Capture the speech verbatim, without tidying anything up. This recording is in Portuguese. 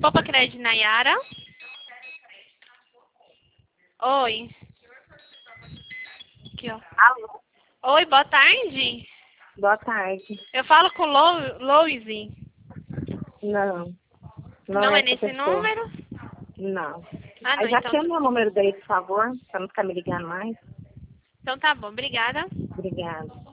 Poupa Crédito Nayara. Oi. Aqui, ó. Alô? Oi, boa tarde. Boa tarde. Eu falo com Lo Loise. Não. Não, Não é é essa nesse pessoa. número? Não. Ah, não, Aí já então. tinha meu número daí, por favor, pra não ficar me ligando mais. Então tá bom, obrigada. Obrigada.